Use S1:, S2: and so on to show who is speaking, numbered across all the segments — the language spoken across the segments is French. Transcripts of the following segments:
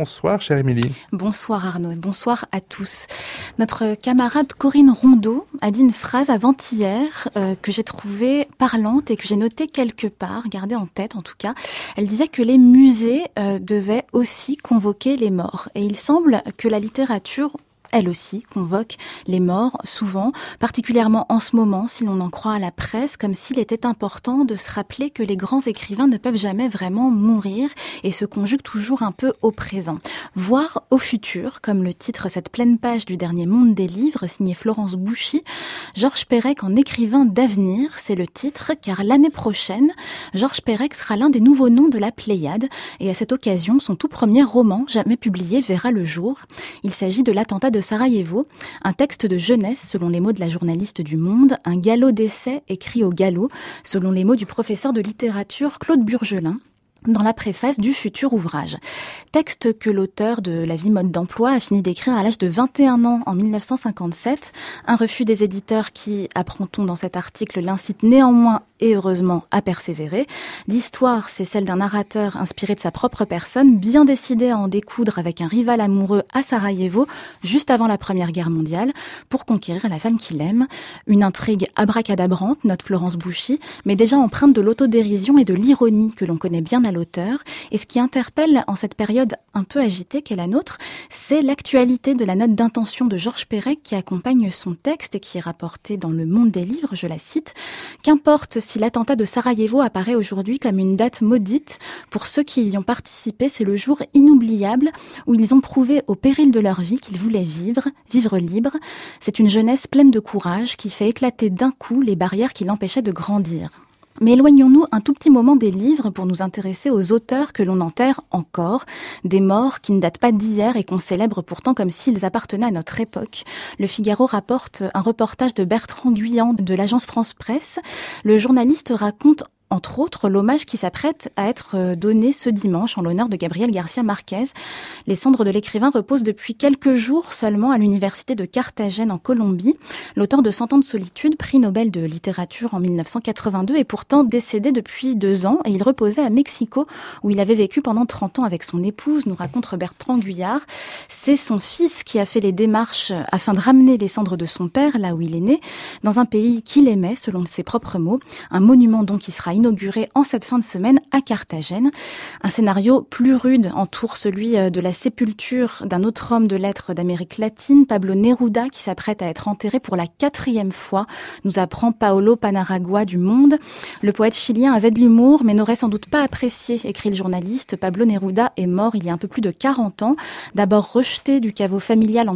S1: Bonsoir, chère Émilie.
S2: Bonsoir Arnaud et bonsoir à tous. Notre camarade Corinne Rondeau a dit une phrase avant-hier que j'ai trouvée parlante et que j'ai notée quelque part, gardée en tête en tout cas. Elle disait que les musées devaient aussi convoquer les morts. Et il semble que la littérature, elle aussi, convoque les morts, souvent, particulièrement en ce moment, si l'on en croit à la presse, comme s'il était important de se rappeler que les grands écrivains ne peuvent jamais vraiment mourir et se conjuguent toujours un peu au présent. Voire au futur, comme le titre cette pleine page du dernier Monde des livres, signé Florence Bouchy. Georges Perec en écrivain d'avenir, c'est le titre, car l'année prochaine, Georges Perec sera l'un des nouveaux noms de la Pléiade, et à cette occasion, son tout premier roman, jamais publié, verra le jour. Il s'agit de l'attentat de Sarajevo, un texte de jeunesse selon les mots de la journaliste du Monde, un galop d'essai écrit au galop selon les mots du professeur de littérature Claude Burgelin dans la préface du futur ouvrage. Texte que l'auteur de La vie mode d'emploi a fini d'écrire à l'âge de 21 ans en 1957. Un refus des éditeurs qui, apprend-on dans cet article, l'incite néanmoins et heureusement à persévérer. L'histoire, c'est celle d'un narrateur inspiré de sa propre personne, bien décidé à en découdre avec un rival amoureux à Sarajevo, juste avant la Première Guerre mondiale, pour conquérir la femme qu'il aime. Une intrigue abracadabrante, note Florence Bouchy, mais déjà empreinte de l'autodérision et de l'ironie que l'on connaît bien à l'auteur. Et ce qui interpelle en cette période un peu agitée qu'est la nôtre, c'est l'actualité de la note d'intention de Georges Perec qui accompagne son texte et qui est rapportée dans Le Monde des livres, je la cite. Qu'importe si l'attentat de Sarajevo apparaît aujourd'hui comme une date maudite, pour ceux qui y ont participé, c'est le jour inoubliable où ils ont prouvé au péril de leur vie qu'ils voulaient vivre libre. C'est une jeunesse pleine de courage qui fait éclater d'un coup les barrières qui l'empêchaient de grandir. Mais éloignons-nous un tout petit moment des livres pour nous intéresser aux auteurs que l'on enterre encore, des morts qui ne datent pas d'hier et qu'on célèbre pourtant comme s'ils appartenaient à notre époque. Le Figaro rapporte un reportage de Bertrand Guyand de l'agence France Presse. Le journaliste raconte entre autres, l'hommage qui s'apprête à être donné ce dimanche en l'honneur de Gabriel Garcia Marquez. Les cendres de l'écrivain reposent depuis quelques jours seulement à l'université de Carthagène en Colombie. L'auteur de 100 ans de solitude, prix Nobel de littérature en 1982, est pourtant décédé depuis 2 ans et il reposait à Mexico où il avait vécu pendant 30 ans avec son épouse, nous raconte Bertrand Guyard. C'est son fils qui a fait les démarches afin de ramener les cendres de son père là où il est né, dans un pays qu'il aimait, selon ses propres mots. Un monument donc qui sera inauguré en cette fin de semaine à Carthagène. Un scénario plus rude entoure celui de la sépulture d'un autre homme de lettres d'Amérique latine, Pablo Neruda, qui s'apprête à être enterré pour la 4e fois, nous apprend Paolo Panaragua du Monde. Le poète chilien avait de l'humour, mais n'aurait sans doute pas apprécié, écrit le journaliste. Pablo Neruda est mort il y a un peu plus de 40 ans, d'abord rejeté du caveau familial en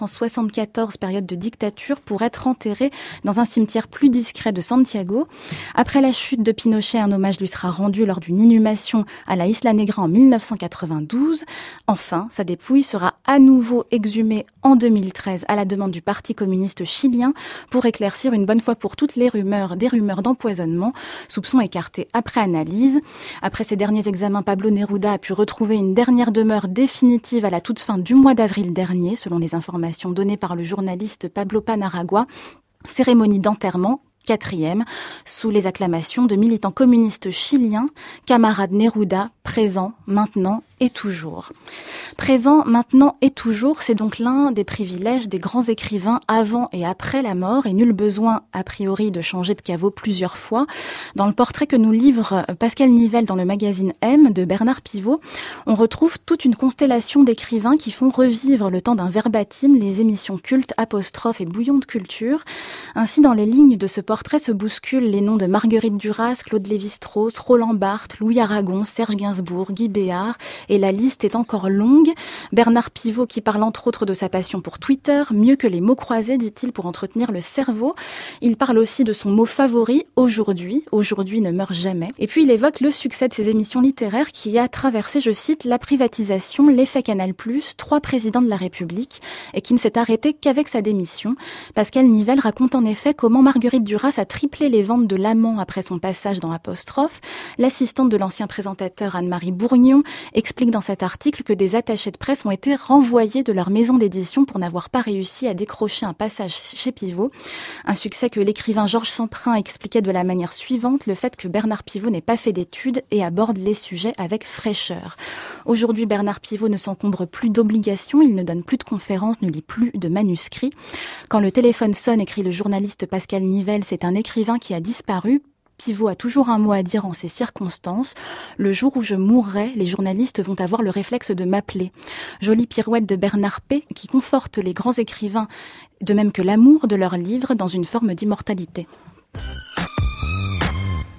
S2: 1974, période de dictature, pour être enterré dans un cimetière plus discret de Santiago. Après la chute de Pinochet, un hommage lui sera rendu lors d'une inhumation à la Isla Negra en 1992. Enfin, sa dépouille sera à nouveau exhumée en 2013 à la demande du Parti communiste chilien pour éclaircir une bonne fois pour toutes des rumeurs d'empoisonnement. Soupçons écartés après analyse. Après ces derniers examens, Pablo Neruda a pu retrouver une dernière demeure définitive à la toute fin du mois d'avril dernier, selon les informations données par le journaliste Pablo Panaragua. Cérémonie d'enterrement 4e, sous les acclamations de militants communistes chiliens, camarade Neruda, présent, maintenant et toujours. Présent, maintenant et toujours, c'est donc l'un des privilèges des grands écrivains avant et après la mort, et nul besoin, a priori, de changer de caveau plusieurs fois. Dans le portrait que nous livre Pascal Nivelle dans le magazine M de Bernard Pivot, on retrouve toute une constellation d'écrivains qui font revivre le temps d'un verbatim les émissions cultes, apostrophes et bouillons de culture. Ainsi, dans les lignes de ce portrait se bousculent les noms de Marguerite Duras, Claude Lévi-Strauss, Roland Barthes, Louis Aragon, Serge Gainsbourg, Guy Béard, et la liste est encore longue. Bernard Pivot qui parle entre autres de sa passion pour Twitter, mieux que les mots croisés, dit-il, pour entretenir le cerveau. Il parle aussi de son mot favori, aujourd'hui ne meurt jamais. Et puis il évoque le succès de ses émissions littéraires qui a traversé, je cite, la privatisation, l'effet Canal+, 3 présidents de la République, et qui ne s'est arrêté qu'avec sa démission. Pascal Nivelle raconte en effet comment Marguerite Duras a triplé les ventes de l'amant après son passage dans Apostrophe. L'assistante de l'ancien présentateur Anne-Marie Bourgnon explique explique dans cet article que des attachés de presse ont été renvoyés de leur maison d'édition pour n'avoir pas réussi à décrocher un passage chez Pivot. Un succès que l'écrivain Georges Semprin expliquait de la manière suivante, le fait que Bernard Pivot n'ait pas fait d'études et aborde les sujets avec fraîcheur. Aujourd'hui, Bernard Pivot ne s'encombre plus d'obligations, il ne donne plus de conférences, ne lit plus de manuscrits. Quand le téléphone sonne, écrit le journaliste Pascal Nivelle, c'est un écrivain qui a disparu. Pivot a toujours un mot à dire en ces circonstances. Le jour où je mourrai, les journalistes vont avoir le réflexe de m'appeler. Jolie pirouette de Bernard P. qui conforte les grands écrivains, de même que l'amour de leurs livres, dans une forme d'immortalité.